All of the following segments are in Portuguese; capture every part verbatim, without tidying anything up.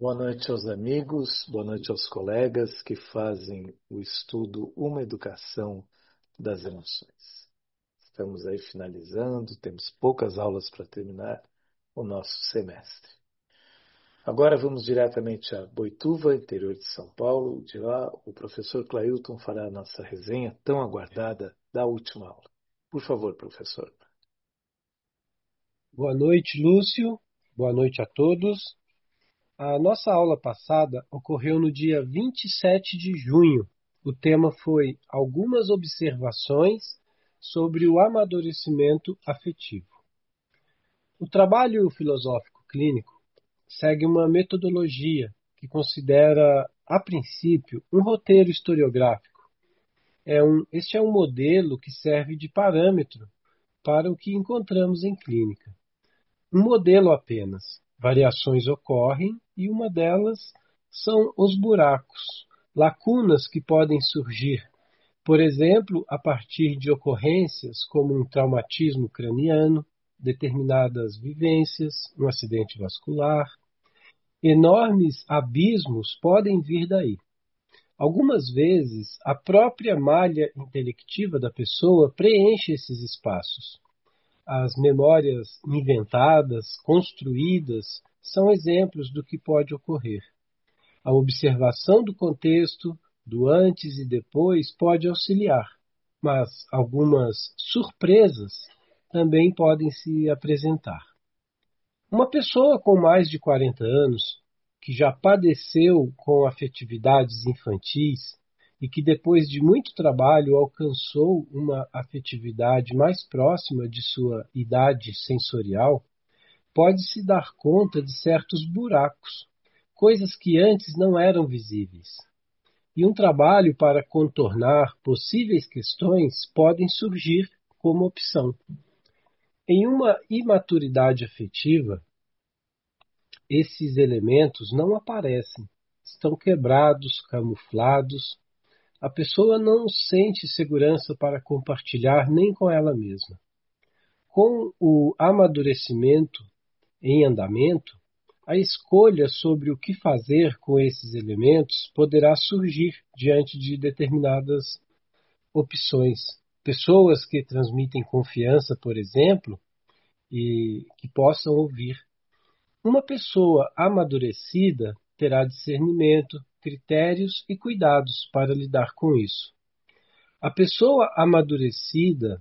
Boa noite aos amigos, boa noite aos colegas que fazem o estudo Uma Educação das Emoções. Estamos aí finalizando, temos poucas aulas para terminar o nosso semestre. Agora vamos diretamente a Boituva, interior de São Paulo. De lá, o professor Clailton fará a nossa resenha tão aguardada da última aula. Por favor, professor. Boa noite, Lúcio. Boa noite a todos. A nossa aula passada ocorreu no dia vinte e sete de junho. O tema foi algumas observações sobre o amadurecimento afetivo. O trabalho filosófico clínico segue uma metodologia que considera, a princípio, um roteiro historiográfico. É um, este é um modelo que serve de parâmetro para o que encontramos em clínica. Um modelo apenas. Variações ocorrem e uma delas são os buracos, lacunas que podem surgir, por exemplo, a partir de ocorrências como um traumatismo craniano, determinadas vivências, um acidente vascular. Enormes abismos podem vir daí. Algumas vezes, a própria malha intelectiva da pessoa preenche esses espaços. As memórias inventadas, construídas, são exemplos do que pode ocorrer. A observação do contexto, do antes e depois, pode auxiliar, mas algumas surpresas também podem se apresentar. Uma pessoa com mais de quarenta anos, que já padeceu com afetividades infantis e que depois de muito trabalho alcançou uma afetividade mais próxima de sua idade sensorial, pode se dar conta de certos buracos, coisas que antes não eram visíveis. E um trabalho para contornar possíveis questões podem surgir como opção. Em uma imaturidade afetiva, esses elementos não aparecem, estão quebrados, camuflados. A pessoa não sente segurança para compartilhar nem com ela mesma. Com o amadurecimento em andamento, a escolha sobre o que fazer com esses elementos poderá surgir diante de determinadas opções. Pessoas que transmitem confiança, por exemplo, e que possam ouvir. Uma pessoa amadurecida terá discernimento, critérios e cuidados para lidar com isso. A pessoa amadurecida,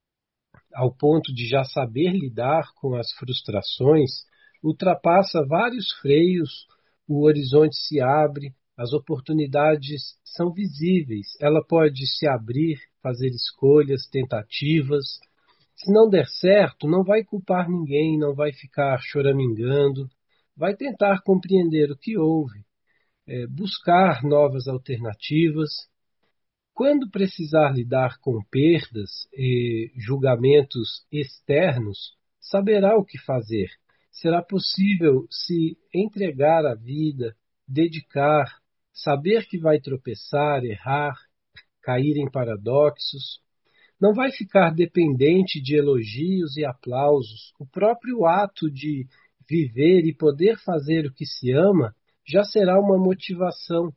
ao ponto de já saber lidar com as frustrações, ultrapassa vários freios, o horizonte se abre, as oportunidades são visíveis, ela pode se abrir, fazer escolhas, tentativas. Se não der certo, não vai culpar ninguém, não vai ficar choramingando, vai tentar compreender o que houve, é, buscar novas alternativas. Quando precisar lidar com perdas e julgamentos externos, saberá o que fazer. Será possível se entregar à vida, dedicar, saber que vai tropeçar, errar, cair em paradoxos. Não vai ficar dependente de elogios e aplausos. O próprio ato de viver e poder fazer o que se ama já será uma motivação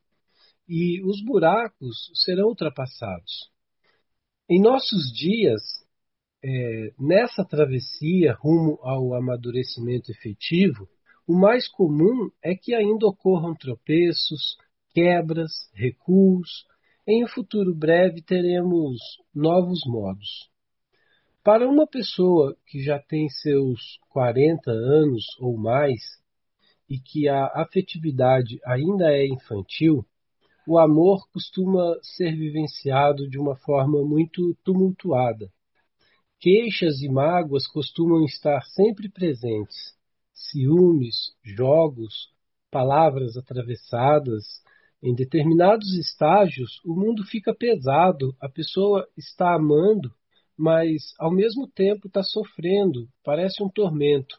e os buracos serão ultrapassados. Em nossos dias, é, nessa travessia rumo ao amadurecimento efetivo, o mais comum é que ainda ocorram tropeços, quebras, recuos. Em um futuro breve teremos novos modos. Para uma pessoa que já tem seus quarenta anos ou mais e que a afetividade ainda é infantil, o amor costuma ser vivenciado de uma forma muito tumultuada. Queixas e mágoas costumam estar sempre presentes. Ciúmes, jogos, palavras atravessadas. Em determinados estágios, o mundo fica pesado, a pessoa está amando, mas ao mesmo tempo está sofrendo, parece um tormento.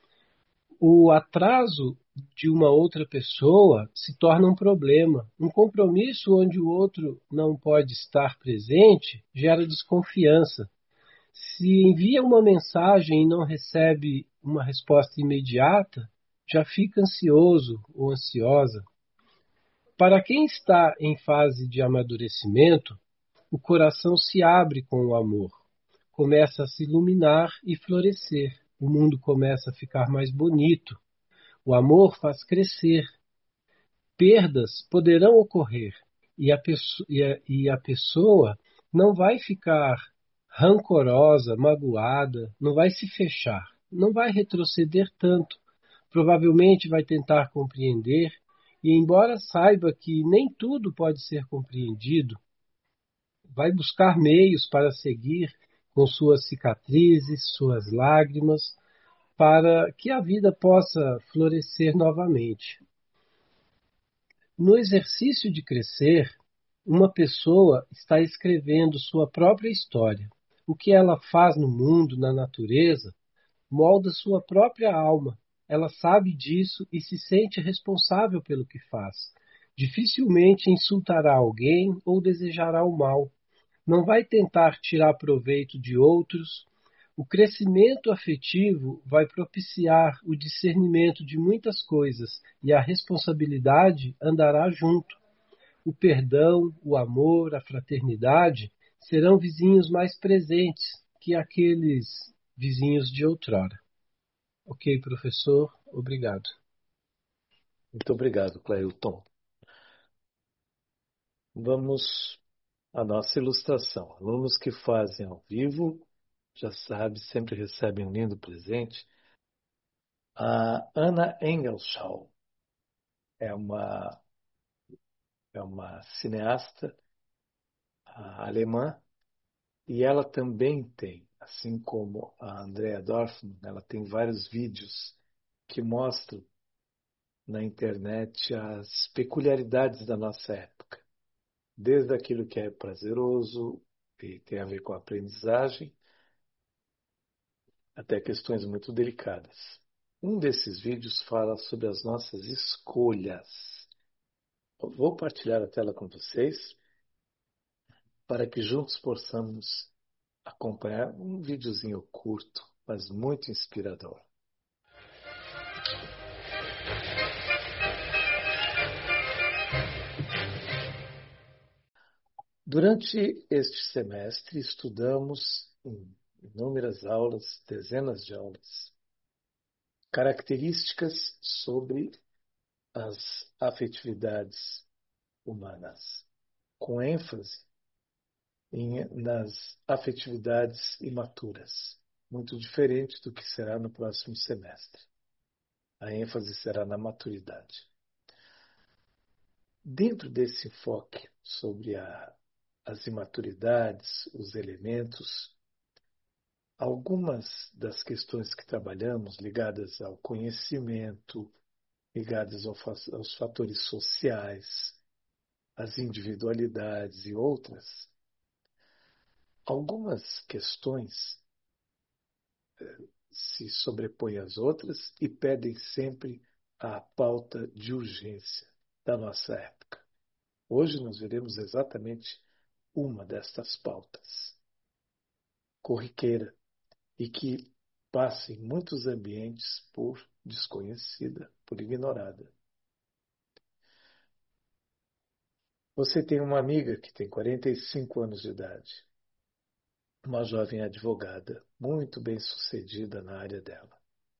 O atraso de uma outra pessoa se torna um problema. Um compromisso onde o outro não pode estar presente gera desconfiança. Se envia uma mensagem e não recebe uma resposta imediata, já fica ansioso ou ansiosa. Para quem está em fase de amadurecimento, o coração se abre com o amor, começa a se iluminar e florescer. O mundo começa a ficar mais bonito. O amor faz crescer. Perdas poderão ocorrer e a, pesso- e a- e a pessoa não vai ficar rancorosa, magoada, não vai se fechar, não vai retroceder tanto. Provavelmente vai tentar compreender e, embora saiba que nem tudo pode ser compreendido, vai buscar meios para seguir com suas cicatrizes, suas lágrimas, para que a vida possa florescer novamente. No exercício de crescer, uma pessoa está escrevendo sua própria história. O que ela faz no mundo, na natureza, molda sua própria alma. Ela sabe disso e se sente responsável pelo que faz. Dificilmente insultará alguém ou desejará o mal. Não vai tentar tirar proveito de outros. O crescimento afetivo vai propiciar o discernimento de muitas coisas e a responsabilidade andará junto. O perdão, o amor, a fraternidade serão vizinhos mais presentes que aqueles vizinhos de outrora. Ok, professor, obrigado. Muito obrigado, Cleilton. Vamos à nossa ilustração. Alunos que fazem ao vivo, já sabe, sempre recebem um lindo presente. A Anna Engelschau é uma, é uma cineasta ah, alemã e ela também tem, assim como a Andrea Dorfman, ela tem vários vídeos que mostram na internet as peculiaridades da nossa época, desde aquilo que é prazeroso e tem a ver com a aprendizagem, até questões muito delicadas. Um desses vídeos fala sobre as nossas escolhas. Eu vou partilhar a tela com vocês para que juntos possamos acompanhar um videozinho curto, mas muito inspirador. Durante este semestre, estudamos em inúmeras aulas, dezenas de aulas, características sobre as afetividades humanas, com ênfase em, nas afetividades imaturas, muito diferente do que será no próximo semestre. A ênfase será na maturidade. Dentro desse enfoque sobre a, as imaturidades, os elementos, algumas das questões que trabalhamos ligadas ao conhecimento, ligadas ao, aos fatores sociais, às individualidades e outras, algumas questões se sobrepõem às outras e pedem sempre a pauta de urgência da nossa época. Hoje nós veremos exatamente uma destas pautas, corriqueira, e que passa em muitos ambientes por desconhecida, por ignorada. Você tem uma amiga que tem quarenta e cinco anos de idade, uma jovem advogada, muito bem-sucedida na área dela.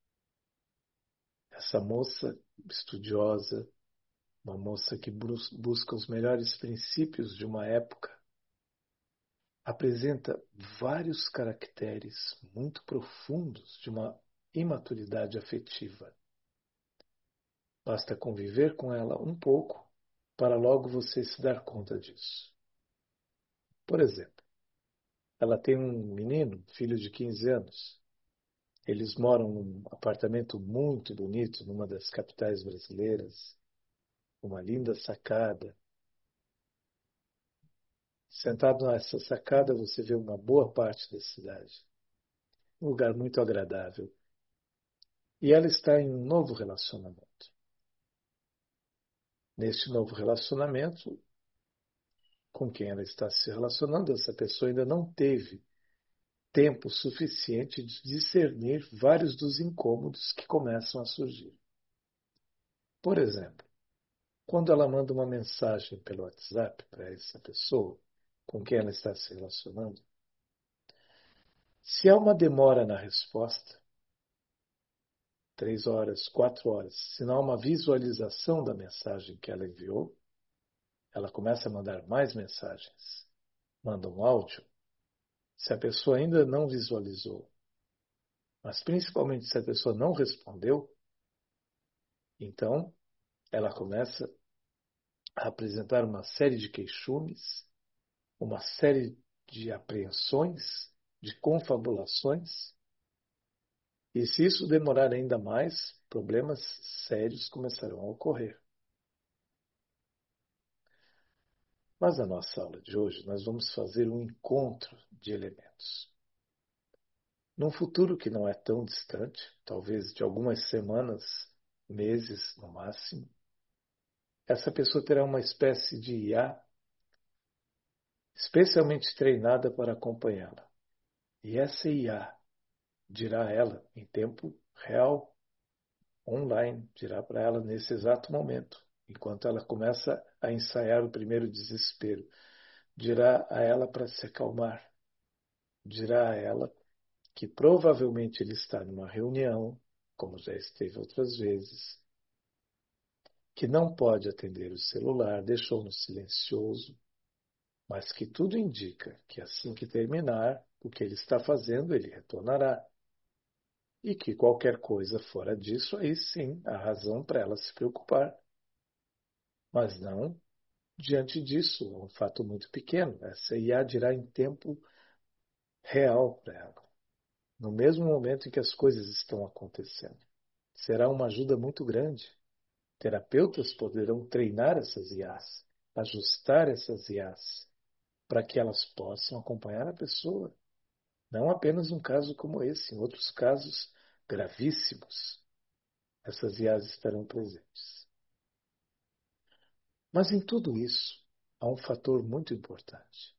Essa moça estudiosa, uma moça que busca os melhores princípios de uma época, apresenta vários caracteres muito profundos de uma imaturidade afetiva. Basta conviver com ela um pouco para logo você se dar conta disso. Por exemplo, ela tem um menino, filho de quinze anos. Eles moram num apartamento muito bonito, numa das capitais brasileiras, uma linda sacada. Sentado nessa sacada, você vê uma boa parte da cidade. Um lugar muito agradável. E ela está em um novo relacionamento. Neste novo relacionamento, com quem ela está se relacionando, essa pessoa ainda não teve tempo suficiente de discernir vários dos incômodos que começam a surgir. Por exemplo, quando ela manda uma mensagem pelo WhatsApp para essa pessoa com quem ela está se relacionando, se há uma demora na resposta, três horas, quatro horas, se não há uma visualização da mensagem que ela enviou, ela começa a mandar mais mensagens, manda um áudio. Se a pessoa ainda não visualizou, mas principalmente se a pessoa não respondeu, então ela começa a apresentar uma série de queixumes, uma série de apreensões, de confabulações. E se isso demorar ainda mais, problemas sérios começarão a ocorrer. Mas na nossa aula de hoje, nós vamos fazer um encontro de elementos. Num futuro que não é tão distante, talvez de algumas semanas, meses no máximo, essa pessoa terá uma espécie de I A especialmente treinada para acompanhá-la. E essa I A dirá a ela, em tempo real, online, dirá para ela nesse exato momento, enquanto ela começa a ensaiar o primeiro desespero, dirá a ela para se acalmar, dirá a ela que provavelmente ele está numa reunião, como já esteve outras vezes, que não pode atender o celular, deixou no silencioso, mas que tudo indica que assim que terminar o que ele está fazendo, ele retornará. E que qualquer coisa fora disso, aí sim há razão para ela se preocupar. Mas não diante disso, é um fato muito pequeno. Essa I A dirá em tempo real para ela, no mesmo momento em que as coisas estão acontecendo. Será uma ajuda muito grande. Terapeutas poderão treinar essas I As, ajustar essas I As, para que elas possam acompanhar a pessoa. Não apenas um caso como esse, em outros casos gravíssimos, essas I As estarão presentes. Mas em tudo isso, há um fator muito importante.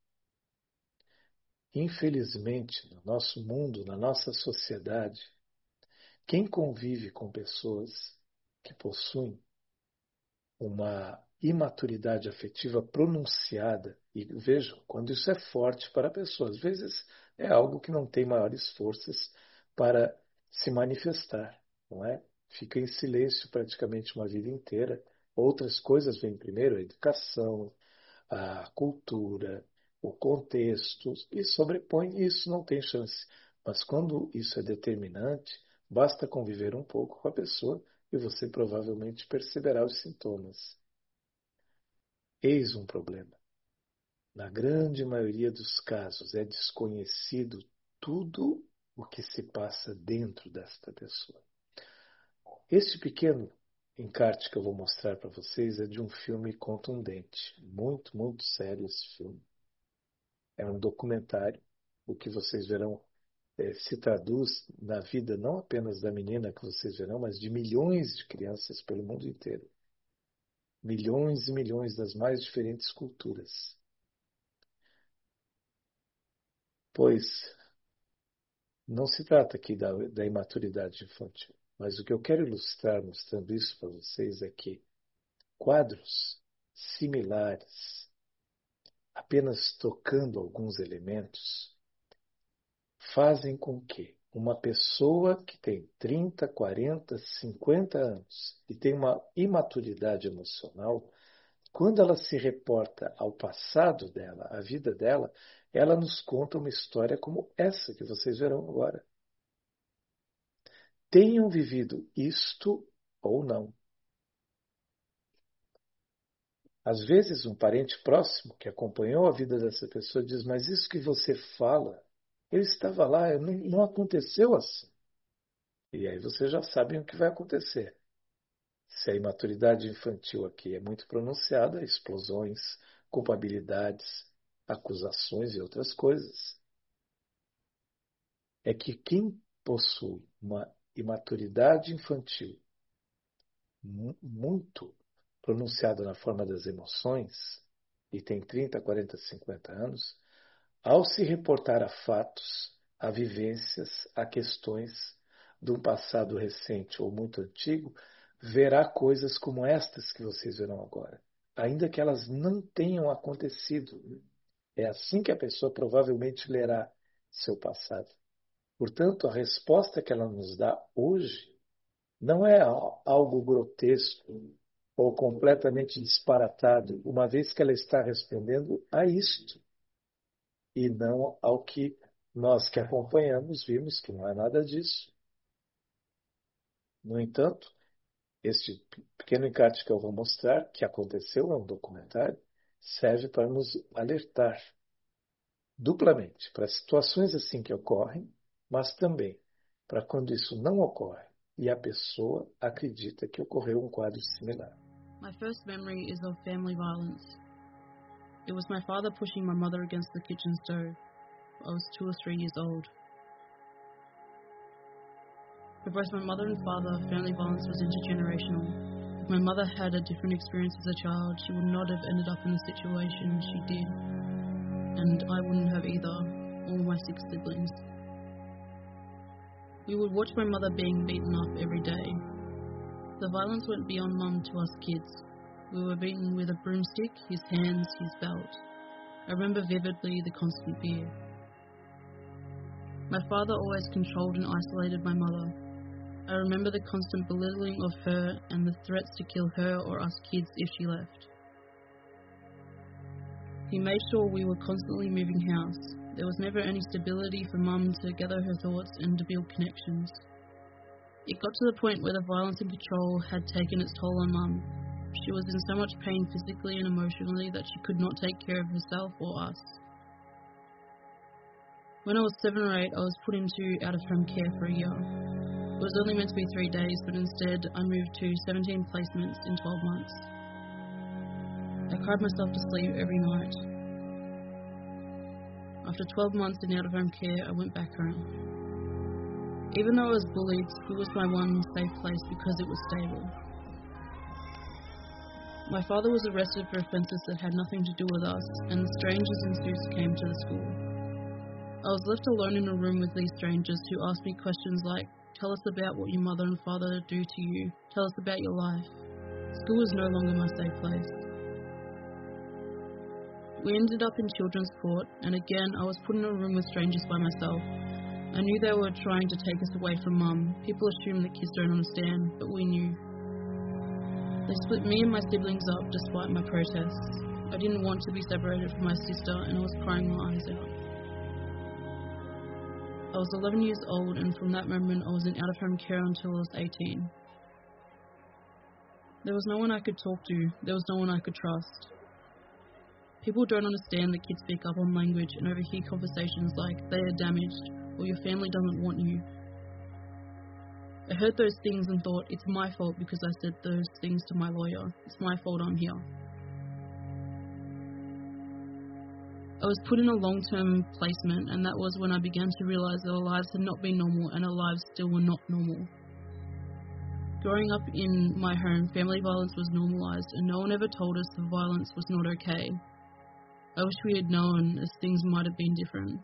Infelizmente, no nosso mundo, na nossa sociedade, quem convive com pessoas que possuem uma imaturidade afetiva pronunciada, e vejam, quando isso é forte para a pessoa, às vezes é algo que não tem maiores forças para se manifestar, não é? Fica em silêncio praticamente uma vida inteira. Outras coisas vêm primeiro, a educação, a cultura, o contexto, e sobrepõe, e isso não tem chance. Mas quando isso é determinante, basta conviver um pouco com a pessoa e você provavelmente perceberá os sintomas. Eis um problema. Na grande maioria dos casos é desconhecido tudo o que se passa dentro desta pessoa. Este pequeno encarte que eu vou mostrar para vocês é de um filme contundente. Muito, muito sério esse filme. É um documentário. O que vocês verão é, se traduz na vida não apenas da menina que vocês verão, mas de milhões de crianças pelo mundo inteiro. Milhões e milhões das mais diferentes culturas. Pois não se trata aqui da, da imaturidade infantil, mas o que eu quero ilustrar mostrando isso para vocês é que quadros similares, apenas tocando alguns elementos, fazem com que uma pessoa que tem trinta, quarenta, cinquenta anos e tem uma imaturidade emocional, quando ela se reporta ao passado dela, à vida dela, ela nos conta uma história como essa que vocês verão agora. Tenham vivido isto ou não. Às vezes, um parente próximo que acompanhou a vida dessa pessoa diz: Mas isso que você fala, eu estava lá, não, não aconteceu assim. E aí você já sabe o que vai acontecer. Se a imaturidade infantil aqui é muito pronunciada, explosões, culpabilidades, acusações e outras coisas. É que quem possui uma imaturidade infantil muito pronunciada na forma das emoções, e tem trinta, quarenta, cinquenta anos, ao se reportar a fatos, a vivências, a questões de um passado recente ou muito antigo, verá coisas como estas que vocês verão agora, ainda que elas não tenham acontecido. É assim que a pessoa provavelmente lerá seu passado. Portanto, a resposta que ela nos dá hoje não é algo grotesco ou completamente disparatado, uma vez que ela está respondendo a isto, e não ao que nós que acompanhamos vimos que não é nada disso. No entanto, este pequeno encarte que eu vou mostrar, que aconteceu, é um documentário, serve para nos alertar duplamente para situações assim que ocorrem, mas também para quando isso não ocorre e a pessoa acredita que ocorreu um quadro similar. My first memory is of family violence. It was my father pushing my mother against the kitchen stove. I was two or three years old. For both my mother and father, family violence was intergenerational. If my mother had a different experience as a child, she would not have ended up in the situation she did. And I wouldn't have either, all my six siblings. We would watch my mother being beaten up every day. The violence went beyond Mum to us kids. We were beaten with a broomstick, his hands, his belt. I remember vividly the constant fear. My father always controlled and isolated my mother. I remember the constant belittling of her and the threats to kill her or us kids if she left. He made sure we were constantly moving house. There was never any stability for Mum to gather her thoughts and to build connections. It got to the point where the violence and control had taken its toll on Mum. She was in so much pain physically and emotionally that she could not take care of herself or us. When I was seven or eight, I was put into out-of-home care for a year. It was only meant to be three days, but instead I moved to seventeen placements in twelve months. I cried myself to sleep every night. After twelve months in out-of-home care, I went back home. Even though I was bullied, school was my one safe place because it was stable. My father was arrested for offences that had nothing to do with us, and the strangers and suits came to the school. I was left alone in a room with these strangers who asked me questions like, "Tell us about what your mother and father do to you. Tell us about your life." School was no longer my safe place. We ended up in children's court, and again I was put in a room with strangers by myself. I knew they were trying to take us away from Mum. People assume that kids don't understand, but we knew. They split me and my siblings up despite my protests. I didn't want to be separated from my sister, and I was crying my eyes out. I was eleven years old, and from that moment I was in out-of-home care until I was eighteen. There was no one I could talk to. There was no one I could trust. People don't understand that kids speak up on language and overhear conversations like, "They are damaged," or "Your family doesn't want you." I heard those things and thought, it's my fault because I said those things to my lawyer. It's my fault I'm here. I was put in a long-term placement, and that was when I began to realise that our lives had not been normal and our lives still were not normal. Growing up in my home, family violence was normalised, and no one ever told us the violence was not okay. I wish we had known, as things might have been different.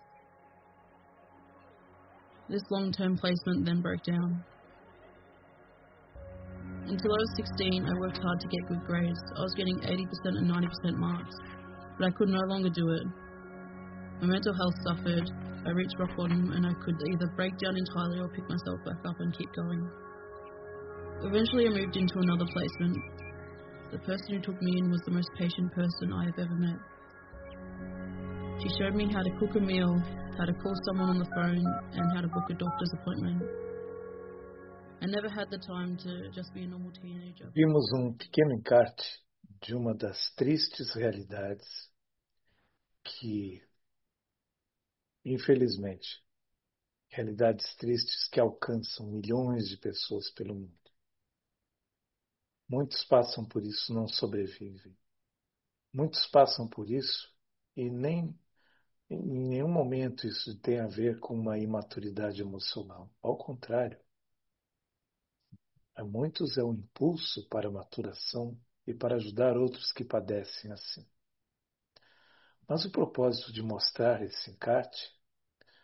This long-term placement then broke down. Until I was sixteen, I worked hard to get good grades. I was getting eighty percent and ninety percent marks, but I could no longer do it. My mental health suffered, I reached rock bottom, and I could either break down entirely or pick myself back up and keep going. Eventually I moved into another placement. The person who took me in was the most patient person I have ever met. She showed me how to cook a meal, how to call someone on the phone, and how to book a doctor's appointment. I never had the time to just be a normal teenager. Vimos um pequeno encarte de uma das tristes realidades que, infelizmente, realidades tristes que alcançam milhões de pessoas pelo mundo. Muitos passam por isso e não sobrevivem. Muitos passam por isso e nem em nenhum momento isso tem a ver com uma imaturidade emocional. Ao contrário, a muitos é um impulso para a maturação e para ajudar outros que padecem assim. Mas o propósito de mostrar esse encarte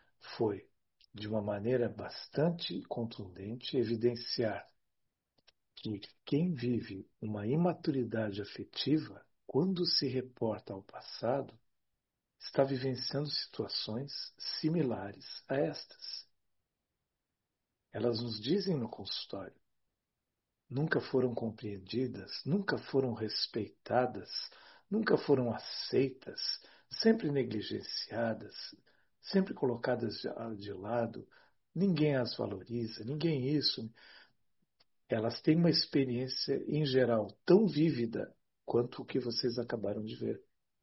foi, de uma maneira bastante contundente, evidenciar que quem vive uma imaturidade afetiva, quando se reporta ao passado, está vivenciando situações similares a estas. Elas nos dizem no consultório: nunca foram compreendidas, nunca foram respeitadas, nunca foram aceitas, sempre negligenciadas, sempre colocadas de lado, ninguém as valoriza, ninguém isso. Elas têm uma experiência, em geral, tão vívida quanto o que vocês acabaram de ver.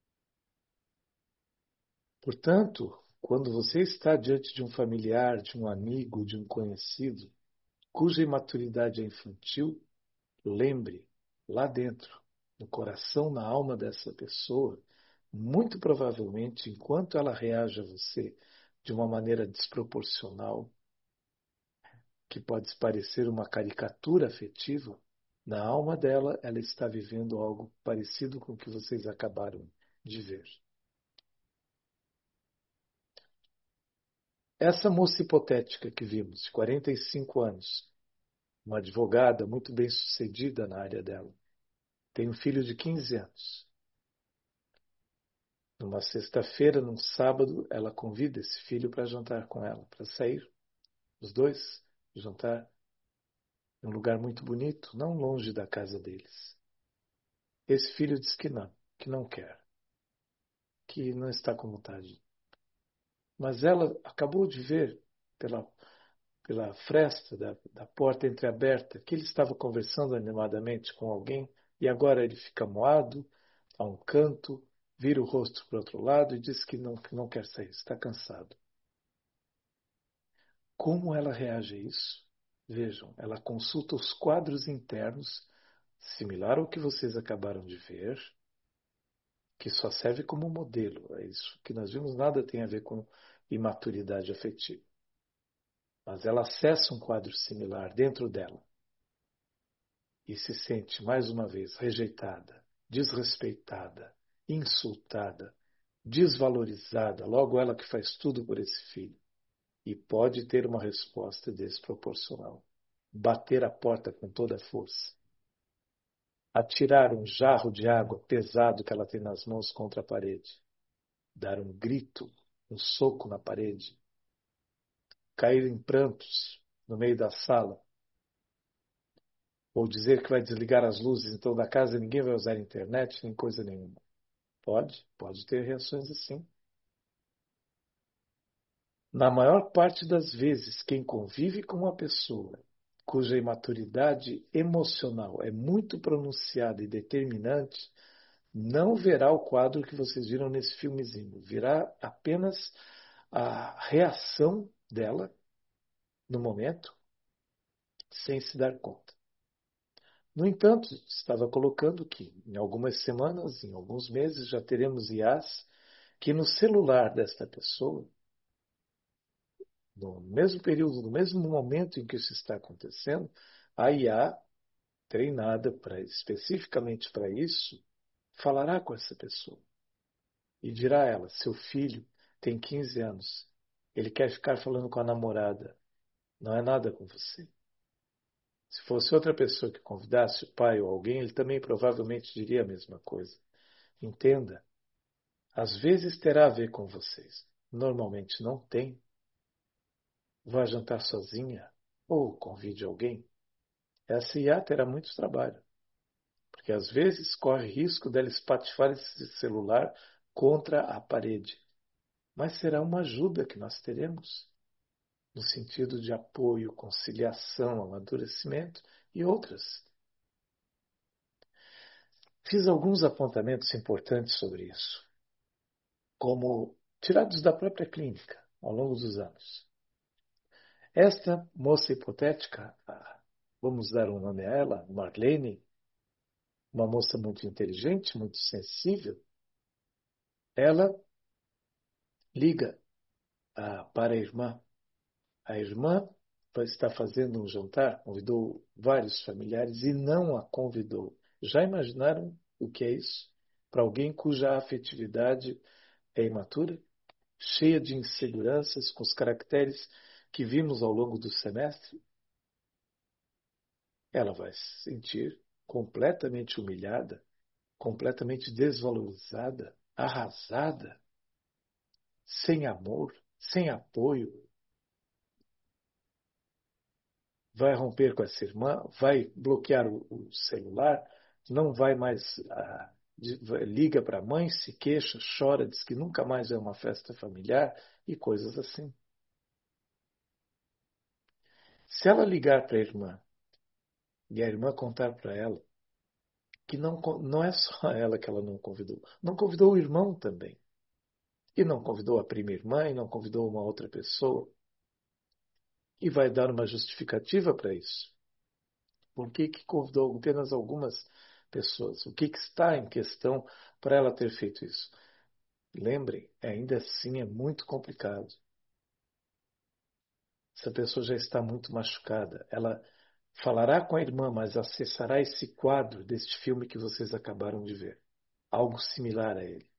Portanto, quando você está diante de um familiar, de um amigo, de um conhecido, cuja imaturidade é infantil, lembre, lá dentro, no coração, na alma dessa pessoa, muito provavelmente, enquanto ela reage a você de uma maneira desproporcional, que pode parecer uma caricatura afetiva, na alma dela ela está vivendo algo parecido com o que vocês acabaram de ver. Essa moça hipotética que vimos, de quarenta e cinco anos, uma advogada muito bem sucedida na área dela, tem um filho de quinze anos. Numa sexta-feira, num sábado, ela convida esse filho para jantar com ela, para sair, os dois, jantar em um lugar muito bonito, não longe da casa deles. Esse filho diz que não, que não quer, que não está com vontade. Mas ela acabou de ver pela, pela fresta da, da porta entreaberta que ele estava conversando animadamente com alguém e agora ele fica moado a um canto, vira o rosto para o outro lado e diz que não, que não quer sair, está cansado. Como ela reage a isso? Vejam, ela consulta os quadros internos, similar ao que vocês acabaram de ver, que só serve como modelo. É isso que nós vimos, nada tem a ver com imaturidade afetiva. Mas ela acessa um quadro similar dentro dela e se sente, mais uma vez, rejeitada, desrespeitada, insultada, desvalorizada, logo ela que faz tudo por esse filho. E pode ter uma resposta desproporcional. Bater a porta com toda a força. Atirar um jarro de água pesado que ela tem nas mãos contra a parede. Dar um grito, um soco na parede. Cair em prantos no meio da sala. Ou dizer que vai desligar as luzes então da casa e ninguém vai usar a internet, nem coisa nenhuma. Pode, pode ter reações assim. Na maior parte das vezes, quem convive com uma pessoa cuja imaturidade emocional é muito pronunciada e determinante, não verá o quadro que vocês viram nesse filmezinho. Virá apenas a reação dela no momento, sem se dar conta. No entanto, estava colocando que em algumas semanas, em alguns meses, já teremos I As que no celular desta pessoa, no mesmo período, no mesmo momento em que isso está acontecendo, a I A, treinada pra, especificamente para isso, falará com essa pessoa. E dirá a ela: seu filho tem quinze anos, ele quer ficar falando com a namorada, não é nada com você. Se fosse outra pessoa que convidasse, o pai ou alguém, ele também provavelmente diria a mesma coisa. Entenda, às vezes terá a ver com vocês, normalmente não tem. Vá jantar sozinha ou convide alguém. Essa I A terá muito trabalho, porque às vezes corre risco dela espatifar esse celular contra a parede. Mas será uma ajuda que nós teremos, no sentido de apoio, conciliação, amadurecimento e outras. Fiz alguns apontamentos importantes sobre isso, como tirados da própria clínica, ao longo dos anos. Esta moça hipotética, vamos dar um nome a ela, Marlene, uma moça muito inteligente, muito sensível, ela liga ah, para a irmã. A irmã está fazendo um jantar, convidou vários familiares e não a convidou. Já imaginaram o que é isso? Para alguém cuja afetividade é imatura, cheia de inseguranças, com os caracteres que vimos ao longo do semestre? ela vai se sentir completamente humilhada, completamente desvalorizada, arrasada, sem amor, sem apoio. Vai romper com essa irmã, vai bloquear o, o celular, não vai mais, ah, de, liga para a mãe, se queixa, chora, diz que nunca mais é uma festa familiar e coisas assim. Se ela ligar para a irmã e a irmã contar para ela que não, não é só ela que ela não convidou, não convidou o irmão também. E não convidou a prima irmã, e não convidou uma outra pessoa. E vai dar uma justificativa para isso. Por que que convidou apenas algumas pessoas? O que que está em questão para ela ter feito isso? Lembrem, ainda assim é muito complicado. Essa pessoa já está muito machucada. Ela falará com a irmã, mas acessará esse quadro deste filme que vocês acabaram de ver. Algo similar a ele.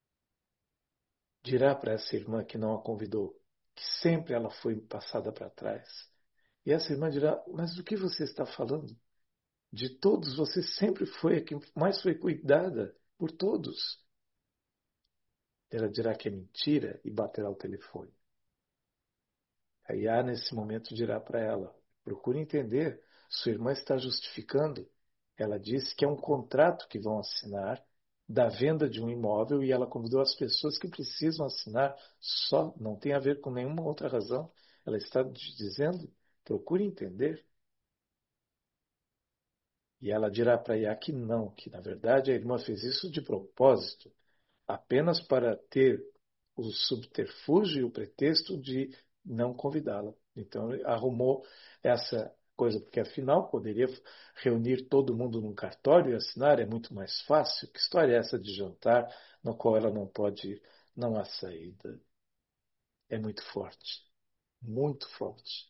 Dirá para essa irmã que não a convidou, que sempre ela foi passada para trás. E essa irmã dirá, mas do que você está falando? De todos, você sempre foi a que mais foi cuidada por todos. Ela dirá que é mentira e baterá o telefone. A Iá, nesse momento, dirá para ela, procure entender, sua irmã está justificando. Ela disse que é um contrato que vão assinar da venda de um imóvel e ela convidou as pessoas que precisam assinar só, não tem a ver com nenhuma outra razão. Ela está dizendo, procure entender. E ela dirá para Iá que não, que na verdade a irmã fez isso de propósito, apenas para ter o subterfúgio e o pretexto de não convidá-la. Então arrumou essa coisa, porque afinal poderia reunir todo mundo num cartório e assinar, é muito mais fácil. Que história é essa de jantar no qual ela não pode ir? Não há saída. É muito forte, muito forte.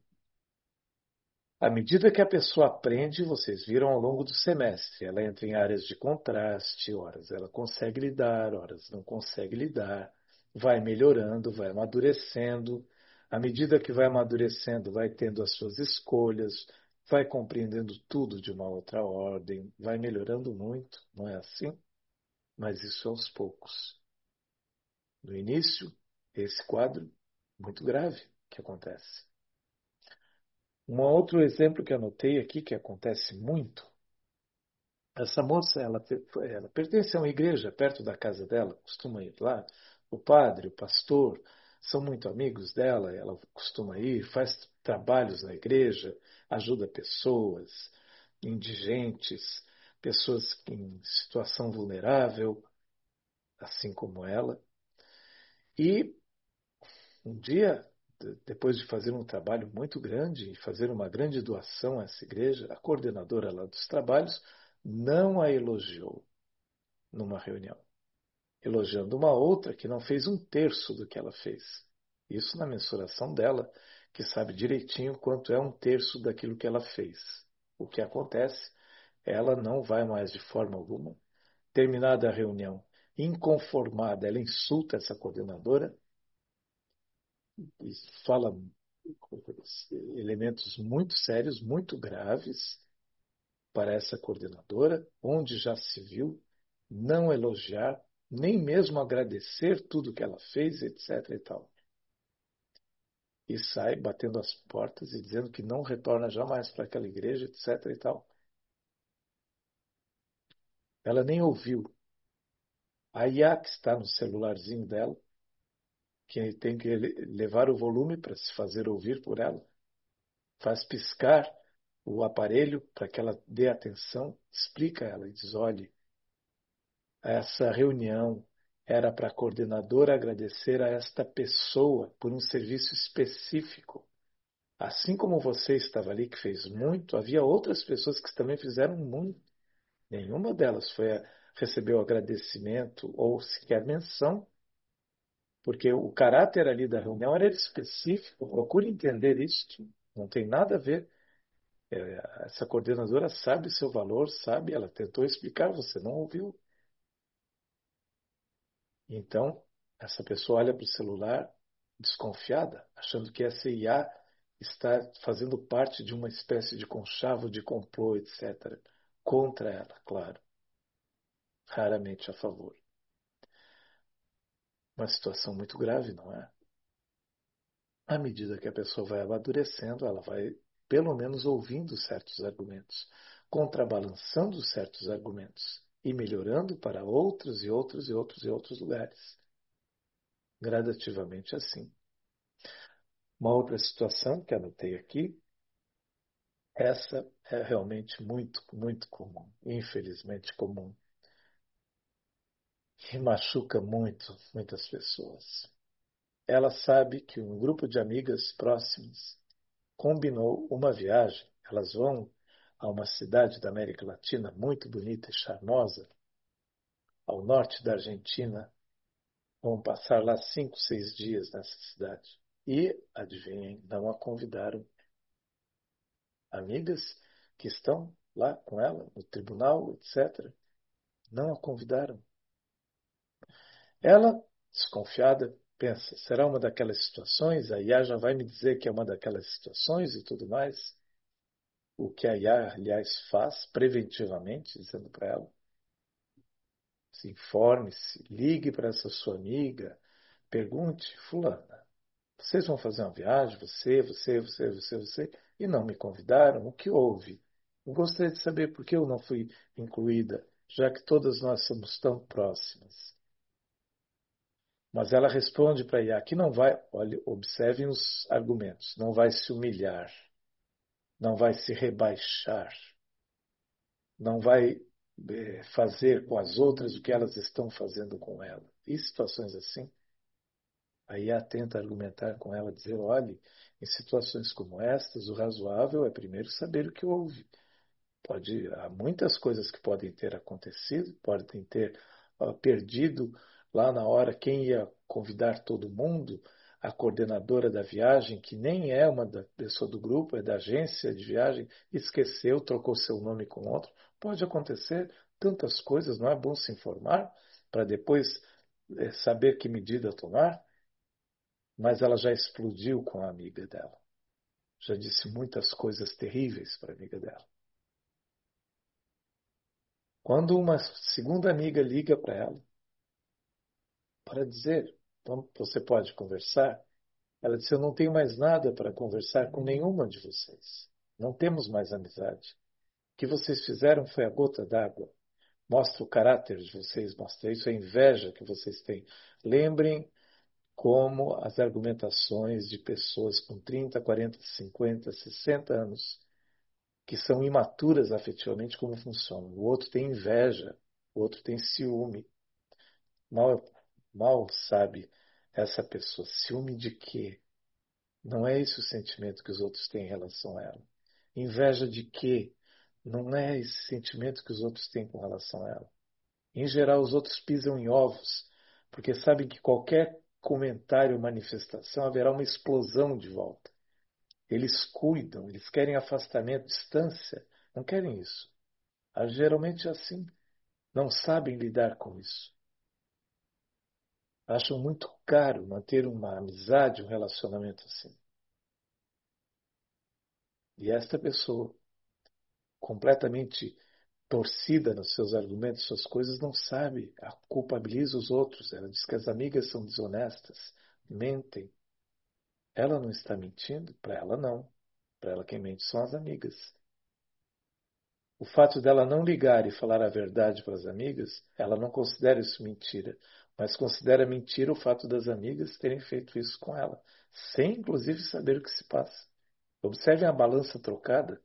À medida que a pessoa aprende, vocês viram ao longo do semestre, ela entra em áreas de contraste, horas ela consegue lidar, horas não consegue lidar, vai melhorando, vai amadurecendo. À medida que vai amadurecendo, vai tendo as suas escolhas, vai compreendendo tudo de uma outra ordem, vai melhorando muito, não é assim? Mas isso aos poucos. No início, esse quadro muito grave que acontece. Um outro exemplo que anotei aqui, que acontece muito, essa moça, ela, ela pertence a uma igreja perto da casa dela, costuma ir lá. O padre, o pastor, são muito amigos dela, ela costuma ir, faz trabalhos na igreja, ajuda pessoas, indigentes, pessoas em situação vulnerável, assim como ela. E um dia, depois de fazer um trabalho muito grande e fazer uma grande doação a essa igreja, a coordenadora lá dos trabalhos não a elogiou numa reunião, elogiando uma outra que não fez um terço do que ela fez. Isso na mensuração dela, que sabe direitinho quanto é um terço daquilo que ela fez. O que acontece? Ela não vai mais de forma alguma. Terminada a reunião, inconformada, ela insulta essa coordenadora e fala elementos muito sérios, muito graves para essa coordenadora, onde já se viu não elogiar, nem mesmo agradecer tudo que ela fez, etc e tal. E sai batendo as portas e dizendo que não retorna jamais para aquela igreja, etc e tal. Ela nem ouviu. A Iá, que está no celularzinho dela, que tem que levar o volume para se fazer ouvir por ela, faz piscar o aparelho para que ela dê atenção, explica a ela e diz, olhe, essa reunião era para a coordenadora agradecer a esta pessoa por um serviço específico. Assim como você estava ali que fez muito, havia outras pessoas que também fizeram muito. Nenhuma delas foi a, recebeu agradecimento ou sequer menção, porque o caráter ali da reunião era específico. Procure entender isso. Não tem nada a ver. É, essa coordenadora sabe seu valor, sabe, ela tentou explicar, você não ouviu. Então, essa pessoa olha para o celular desconfiada, achando que essa I A está fazendo parte de uma espécie de conchavo de complô, etcétera, contra ela, claro, raramente a favor. Uma situação muito grave, não é? À medida que a pessoa vai amadurecendo, ela vai, pelo menos, ouvindo certos argumentos, contrabalançando certos argumentos e melhorando para outros e outros e outros e outros lugares. Gradativamente assim. Uma outra situação que anotei aqui, essa é realmente muito, muito comum, infelizmente comum, e machuca muito, muitas pessoas. Ela sabe que um grupo de amigas próximas combinou uma viagem. Elas vão a uma cidade da América Latina muito bonita e charmosa, ao norte da Argentina. Vão passar lá cinco, seis dias nessa cidade. E, adivinhem, não a convidaram. Amigas que estão lá com ela, no tribunal, etcétera, não a convidaram. Ela, desconfiada, pensa, será uma daquelas situações? A I A já vai me dizer que é uma daquelas situações e tudo mais? O que a I A, aliás, faz preventivamente, dizendo para ela, se informe-se, ligue para essa sua amiga, pergunte, fulana, vocês vão fazer uma viagem, você, você, você, você, você, e não me convidaram? O que houve? Eu gostaria de saber por que eu não fui incluída, já que todas nós somos tão próximas. Mas ela responde para a I A que não vai, olha, observem os argumentos, não vai se humilhar, não vai se rebaixar, não vai é, fazer com as outras o que elas estão fazendo com ela. E situações assim, a I A tenta argumentar com ela, dizer, olhe, em situações como estas, o razoável é primeiro saber o que houve. Pode, há muitas coisas que podem ter acontecido, podem ter uh, perdido lá na hora quem ia convidar todo mundo, a coordenadora da viagem, que nem é uma da pessoa do grupo, é da agência de viagem, esqueceu, trocou seu nome com outro. Pode acontecer tantas coisas, não é bom se informar para depois é, saber que medida tomar? Mas ela já explodiu com a amiga dela. Já disse muitas coisas terríveis para a amiga dela. Quando uma segunda amiga liga para ela, para dizer, então, você pode conversar? Ela disse, eu não tenho mais nada para conversar com nenhuma de vocês. Não temos mais amizade. O que vocês fizeram foi a gota d'água. Mostra o caráter de vocês, mostra isso, a inveja que vocês têm. Lembrem como as argumentações de pessoas com trinta, quarenta, cinquenta, sessenta anos, que são imaturas afetivamente, como funcionam. O outro tem inveja, o outro tem ciúme. Mal, mal sabe essa pessoa. Ciúme de quê? Não é esse o sentimento que os outros têm em relação a ela. Inveja de quê? Não é esse sentimento que os outros têm com relação a ela. Em geral, os outros pisam em ovos, porque sabem que qualquer comentário ou manifestação haverá uma explosão de volta. Eles cuidam, eles querem afastamento, distância. Não querem isso. Ah, geralmente é assim. Não sabem lidar com isso. Acham muito caro manter uma amizade, um relacionamento assim. E esta pessoa, completamente torcida nos seus argumentos, suas coisas, não sabe, culpabiliza os outros. Ela diz que as amigas são desonestas, mentem. Ela não está mentindo? Para ela, não. Para ela, quem mente são as amigas. O fato dela não ligar e falar a verdade para as amigas, ela não considera isso mentira, mas considera mentira o fato das amigas terem feito isso com ela, sem inclusive saber o que se passa. Observem a balança trocada.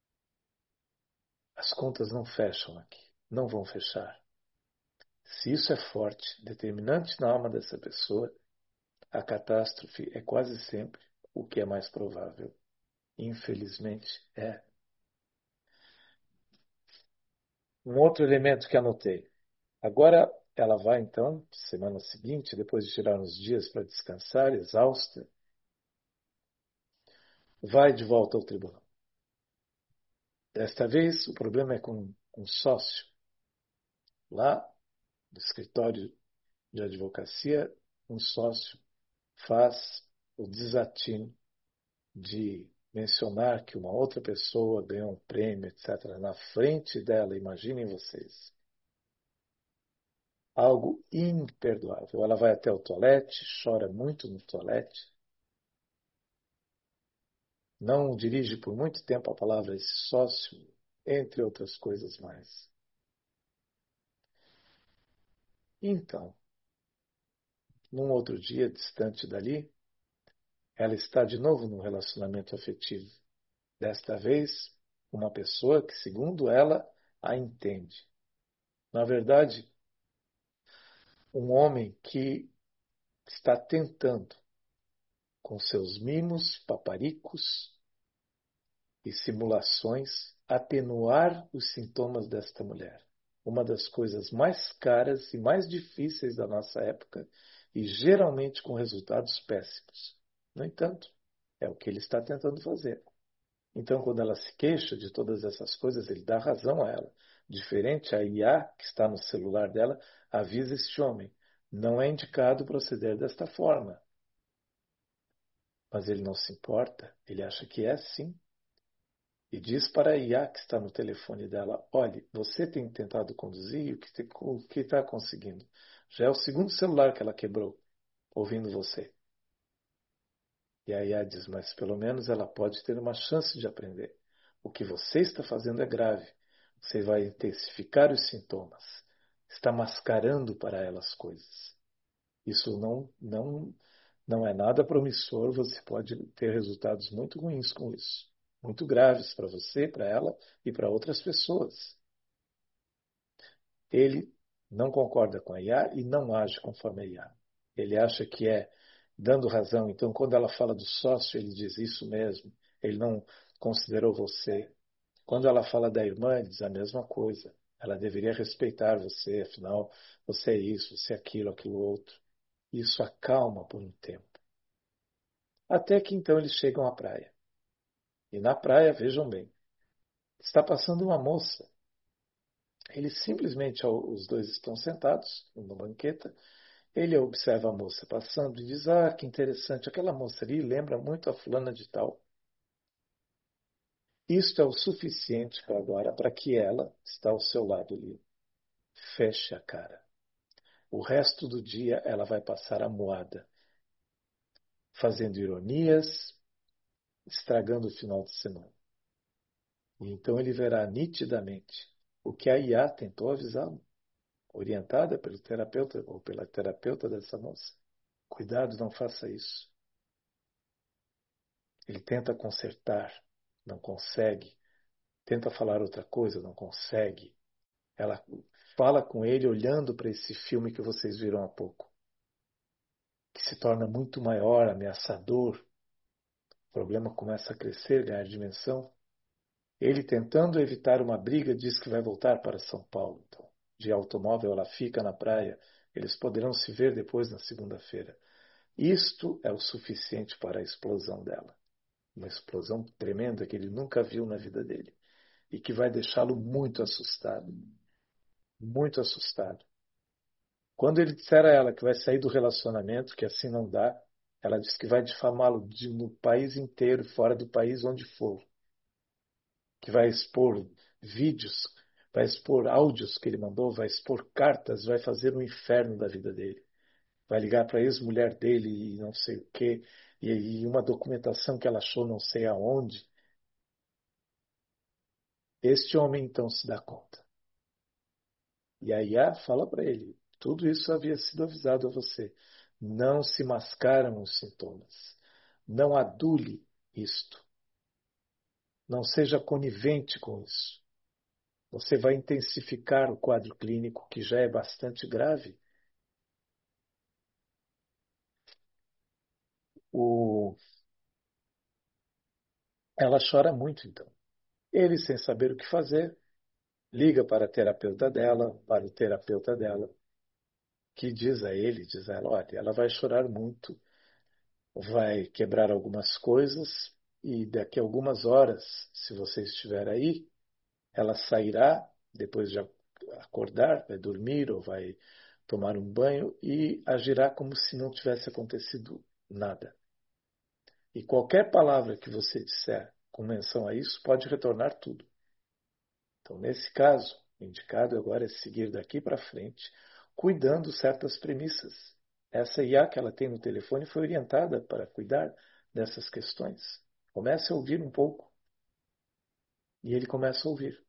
As contas não fecham aqui, não vão fechar. Se isso é forte, determinante na alma dessa pessoa, a catástrofe é quase sempre o que é mais provável. Infelizmente, é. Um outro elemento que anotei. Agora ela vai, então, semana seguinte, depois de tirar uns dias para descansar, exausta, vai de volta ao tribunal. Desta vez, o problema é com um sócio. Lá, no escritório de advocacia, um sócio faz o desatino de mencionar que uma outra pessoa ganhou um prêmio, etcétera, na frente dela, imaginem vocês. Algo imperdoável. Ela vai até o toalete, chora muito no toalete. Não dirige por muito tempo a palavra a esse sócio, entre outras coisas mais. Então, num outro dia distante dali, ela está de novo num relacionamento afetivo. Desta vez, uma pessoa que, segundo ela, a entende. Na verdade, um homem que está tentando, com seus mimos, paparicos e simulações, atenuar os sintomas desta mulher. Uma das coisas mais caras e mais difíceis da nossa época e geralmente com resultados péssimos. No entanto, é o que ele está tentando fazer. Então, quando ela se queixa de todas essas coisas, ele dá razão a ela. Diferente, a I A, que está no celular dela, avisa este homem. Não é indicado proceder desta forma. Mas ele não se importa, ele acha que é sim. E diz para a I A que está no telefone dela, olhe, você tem tentado conduzir o que está conseguindo. Já é o segundo celular que ela quebrou, ouvindo você. E a I A diz, mas pelo menos ela pode ter uma chance de aprender. O que você está fazendo é grave. Você vai intensificar os sintomas. Está mascarando para ela as coisas. Isso não, não, não é nada promissor. Você pode ter resultados muito ruins com isso. Muito graves para você, para ela e para outras pessoas. Ele não concorda com a I A e não age conforme a I A. Ele acha que é dando razão. Então, quando ela fala do sócio, ele diz isso mesmo. Ele não considerou você. Quando ela fala da irmã, ele diz a mesma coisa. Ela deveria respeitar você, afinal, você é isso, você é aquilo, aquilo outro. Isso acalma por um tempo. Até que então eles chegam à praia. E na praia, vejam bem, está passando uma moça. Eles simplesmente, os dois estão sentados numa banqueta. Ele observa a moça passando e diz, ah, que interessante, aquela moça ali lembra muito a fulana de tal. Isto é o suficiente para agora, para que ela, está ao seu lado ali, feche a cara. O resto do dia ela vai passar amuada, fazendo ironias, estragando o final de semana. E então ele verá nitidamente o que a I A tentou avisá-lo, orientada pelo terapeuta ou pela terapeuta dessa moça. Cuidado, não faça isso. Ele tenta consertar, não consegue. Tenta falar outra coisa, não consegue. Ela fala com ele olhando para esse filme que vocês viram há pouco, que se torna muito maior, ameaçador. O problema começa a crescer, ganhar dimensão. Ele, tentando evitar uma briga, diz que vai voltar para São Paulo. Então, de automóvel, ela fica na praia. Eles poderão se ver depois na segunda-feira. Isto é o suficiente para a explosão dela. Uma explosão tremenda que ele nunca viu na vida dele. E que vai deixá-lo muito assustado. Muito assustado. Quando ele disser a ela que vai sair do relacionamento, que assim não dá, ela diz que vai difamá-lo no país inteiro, fora do país onde for. Que vai expor vídeos, vai expor áudios que ele mandou, vai expor cartas, vai fazer um inferno da vida dele. Vai ligar para a ex-mulher dele e não sei o quê, e, e uma documentação que ela achou não sei aonde. Este homem então se dá conta. E a I A fala para ele, tudo isso havia sido avisado a você. Não se mascaram os sintomas. Não adule isto. Não seja conivente com isso. Você vai intensificar o quadro clínico, que já é bastante grave. O... Ela chora muito, então. Ele, sem saber o que fazer, liga para a terapeuta dela, para o terapeuta dela, que diz a ele, diz a ela, olha, ela vai chorar muito, vai quebrar algumas coisas e daqui a algumas horas, se você estiver aí, ela sairá, depois de acordar, vai dormir ou vai tomar um banho e agirá como se não tivesse acontecido nada. E qualquer palavra que você disser com menção a isso pode retornar tudo. Então, nesse caso, o indicado agora é seguir daqui para frente, cuidando certas premissas. Essa I A que ela tem no telefone foi orientada para cuidar dessas questões. Comece a ouvir um pouco. E ele começa a ouvir.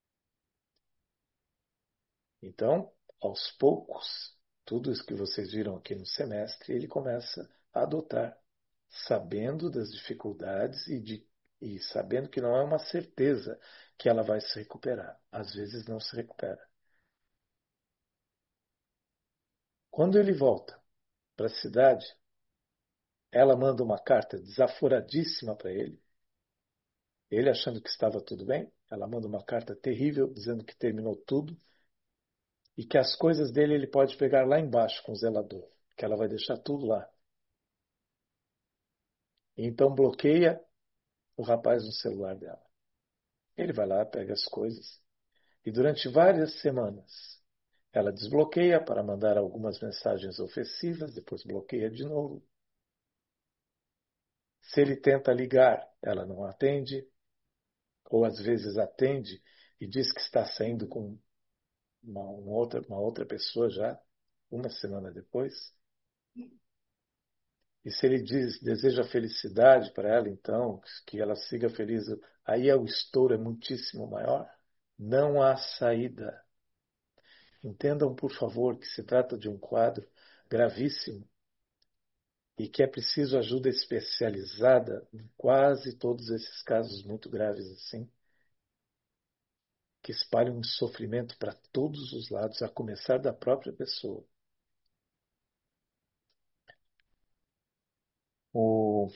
Então, aos poucos, tudo isso que vocês viram aqui no semestre, ele começa a adotar, sabendo das dificuldades e, de, e sabendo que não é uma certeza que ela vai se recuperar. Às vezes não se recupera. Quando ele volta para a cidade, ela manda uma carta desaforadíssima para ele. Ele achando que estava tudo bem, ela manda uma carta terrível dizendo que terminou tudo e que as coisas dele ele pode pegar lá embaixo com o zelador, que ela vai deixar tudo lá. E então bloqueia o rapaz no celular dela. Ele vai lá, pega as coisas e durante várias semanas ela desbloqueia para mandar algumas mensagens ofensivas, depois bloqueia de novo. Se ele tenta ligar, ela não atende, ou às vezes atende e diz que está saindo com uma, uma, outra, uma outra pessoa já, uma semana depois. E se ele diz, deseja felicidade para ela, então, que ela siga feliz, aí o estouro é muitíssimo maior. Não há saída. Entendam, por favor, que se trata de um quadro gravíssimo e que é preciso ajuda especializada em quase todos esses casos muito graves assim, que espalham um sofrimento para todos os lados, a começar da própria pessoa. O,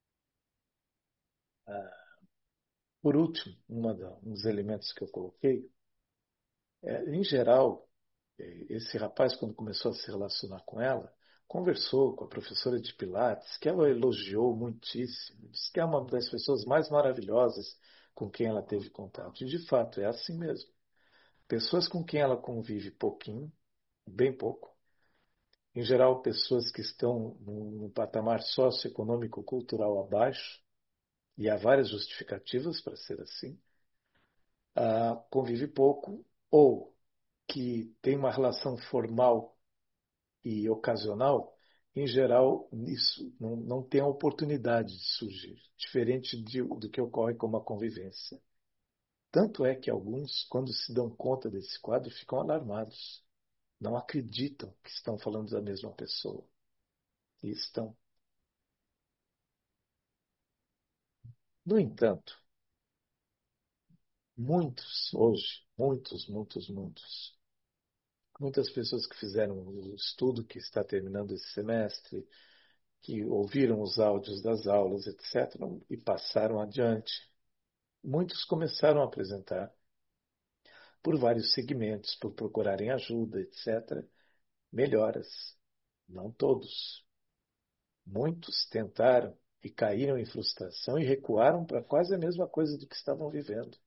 ah, por último, uma da, um dos elementos que eu coloquei, é, em geral, esse rapaz, quando começou a se relacionar com ela, conversou com a professora de Pilates, que ela elogiou muitíssimo, disse que é uma das pessoas mais maravilhosas com quem ela teve contato. E, de fato, é assim mesmo. Pessoas com quem ela convive pouquinho, bem pouco, em geral, pessoas que estão num patamar socioeconômico cultural abaixo, e há várias justificativas para ser assim, ah, convive pouco, ou que tem uma relação formal e ocasional, em geral, isso não, não tem a oportunidade de surgir, diferente de, do que ocorre com uma convivência. Tanto é que alguns, quando se dão conta desse quadro, ficam alarmados. Não acreditam que estão falando da mesma pessoa. E estão. No entanto, muitos hoje, muitos, muitos, muitos, muitas pessoas que fizeram o estudo que está terminando esse semestre, que ouviram os áudios das aulas, etcétera, e passaram adiante. Muitos começaram a apresentar, por vários segmentos, por procurarem ajuda, etcétera, melhoras. Não todos. Muitos tentaram e caíram em frustração e recuaram para quase a mesma coisa do que estavam vivendo.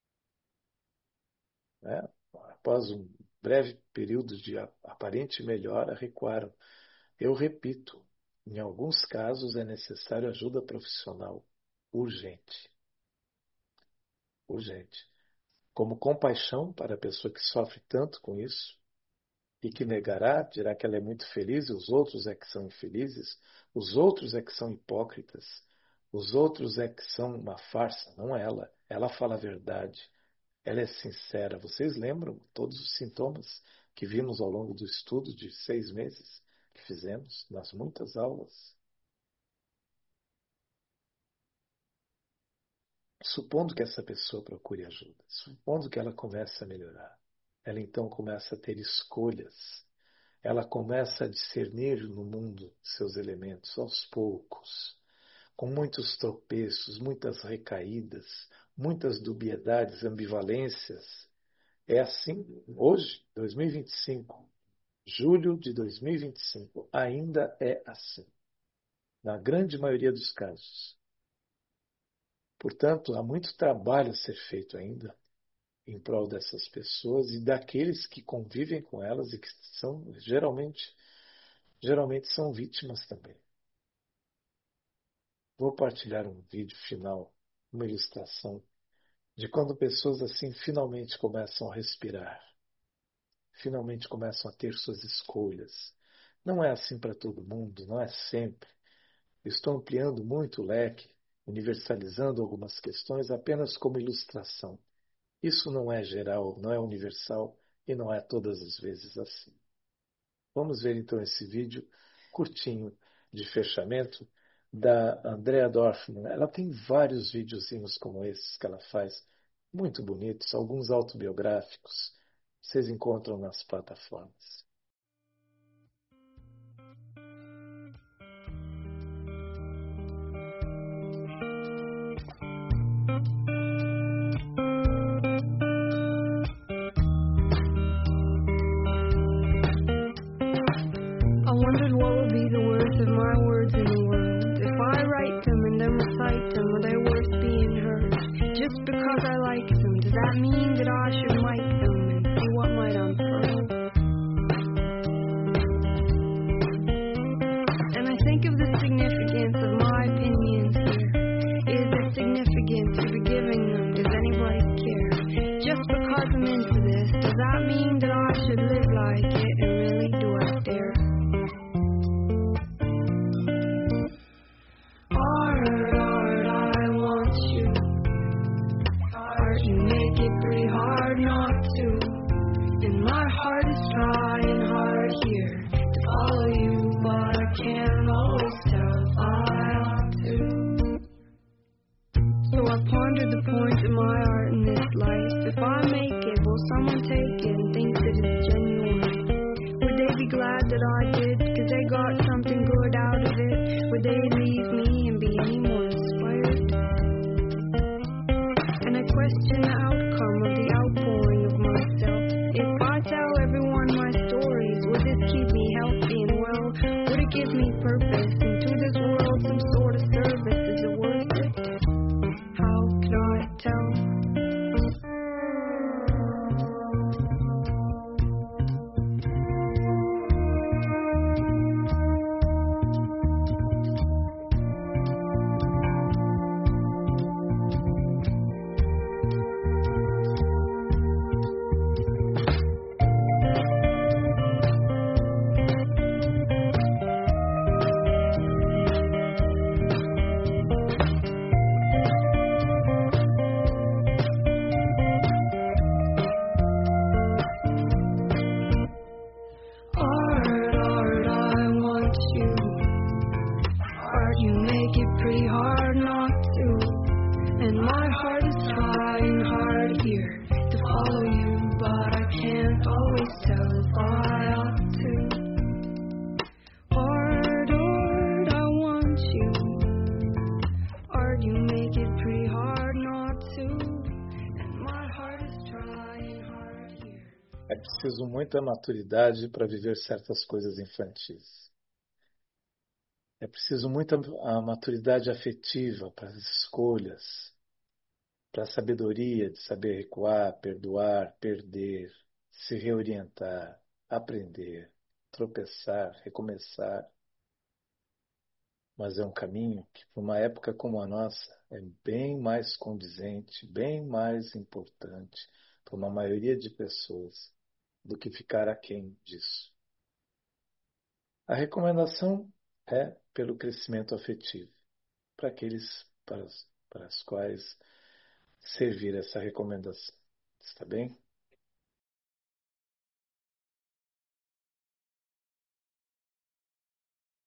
Né? Após um breve período de aparente melhora, recuaram. Eu repito, em alguns casos é necessário ajuda profissional urgente. Urgente. Como compaixão para a pessoa que sofre tanto com isso e que negará, dirá que ela é muito feliz e os outros é que são infelizes, os outros é que são hipócritas, os outros é que são uma farsa, não ela. Ela fala a verdade. Ela é sincera. Vocês lembram todos os sintomas que vimos ao longo do estudo de seis meses que fizemos, nas muitas aulas? Supondo que essa pessoa procure ajuda, supondo que ela comece a melhorar, ela então começa a ter escolhas, ela começa a discernir no mundo seus elementos aos poucos, com muitos tropeços, muitas recaídas, muitas dubiedades, ambivalências. É assim hoje, dois mil e vinte e cinco, julho de dois mil e vinte e cinco, ainda é assim, na grande maioria dos casos. Portanto, há muito trabalho a ser feito ainda em prol dessas pessoas e daqueles que convivem com elas e que são geralmente, geralmente são vítimas também. Vou partilhar um vídeo final, uma ilustração de quando pessoas assim finalmente começam a respirar, finalmente começam a ter suas escolhas. Não é assim para todo mundo, não é sempre. Estou ampliando muito o leque, universalizando algumas questões apenas como ilustração. Isso não é geral, não é universal e não é todas as vezes assim. Vamos ver então esse vídeo curtinho de fechamento da Andrea Dorfman. Ela tem vários videozinhos como esses que ela faz, muito bonitos, alguns autobiográficos. Vocês encontram nas plataformas. I wondered what would be the worth of my words in the world. If I write them and then recite them, are they worth being heard? Just because I like them, does that mean that I should mic them and see what might unfurl? And I think of the significance of my opinions here. Is it significant to be giving them? Does anybody care? Just because I'm into this, does that mean that I should live like it? And really, do I dare? Art, art, I want you. Art, you make it pretty hard not to. And my heart is trying hard here to follow you, but I can't always tell if I ought to. So I pondered the point of my art in this life. If I make it, will someone take it and think that it's genuine? Would they be glad that I did, because they got something good out of it? Would they leave me and be any more inspired? And I question the outcome of the outpouring of myself. If I tell everyone my stories, would this keep me healthy and well? Would it give me purpose? And to this world some sort of service? Is it worth it? How could I tell? Art, art, I want you. Art, you make it pretty hard not to. And my heart is trying hard here to follow you, but I can't always tell if I ought to. Art, art, I want you. Art, you make it pretty hard not to. And my heart is trying hard here. É preciso muita maturidade para viver certas coisas infantis. É preciso muita a maturidade afetiva para as escolhas, para a sabedoria de saber recuar, perdoar, perder, se reorientar, aprender, tropeçar, recomeçar. Mas é um caminho que, para uma época como a nossa, é bem mais condizente, bem mais importante para uma maioria de pessoas do que ficar aquém disso. A recomendação é pelo crescimento afetivo, para aqueles para, para os quais servir essa recomendação. Está bem?